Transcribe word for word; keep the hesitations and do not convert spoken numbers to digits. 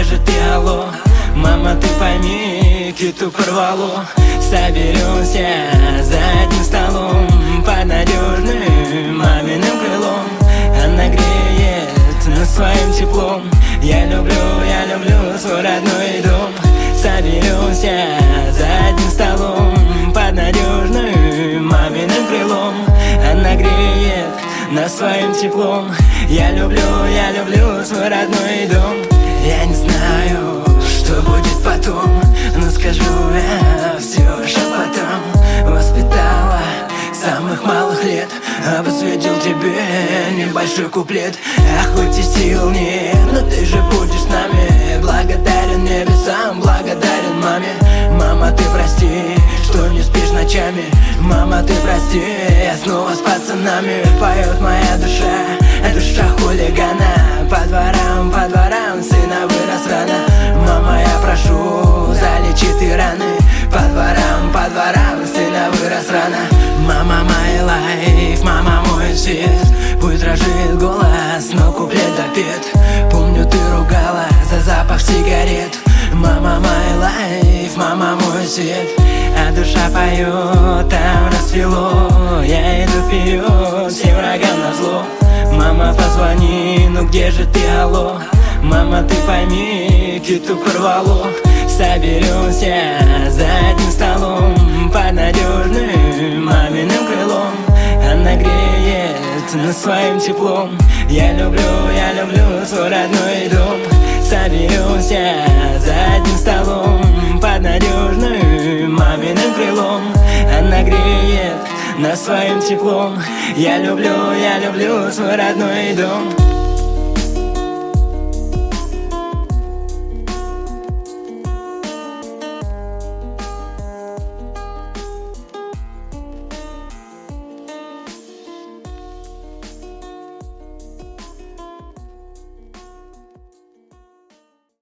где же ты, алло? Мама, ты пойми, киту порвало. Соберемся за одним столом под надежным маминым крылом. Она греет нас своим теплом. Я люблю, я люблю свой родной дом. Соберемся за одним столом под надежным маминым крылом. Она греет нас своим теплом. Я люблю, я люблю свой родной дом. Я не знаю, что будет потом, но скажу я все шепотом. Воспитала с самых малых лет, а посвятил тебе небольшой куплет. А хоть и сил нет, но ты же будешь с нами. Благодарен небесам, благодарен маме. Мама, ты прости, что не спишь ночами. Мама, ты прости, я снова с пацанами. Поет моя душа, душа хулигана. По дворам, по дворам сына вырос рано. Мама, я прошу, залечи ты раны. По дворам, по дворам сына вырос рано. Мама, my life, мама, мой свет. Пусть дрожит голос, но куплет допет. Помню, ты ругала за запах сигарет. Мама, my life, мама, мой свет. А душа поет, там расцвело. Я иду вперед, всем врагам назло. Мама, позвони, ну где же ты, алло? Мама, ты пойми, киту порвало. Соберемся за одним столом под надежным маминым крылом. Она греет нас своим теплом. Я люблю, я люблю свой родной дом. Соберемся за одним столом под надежным маминым крылом. Она греет нас своим теплом. Я люблю, я люблю свой родной дом.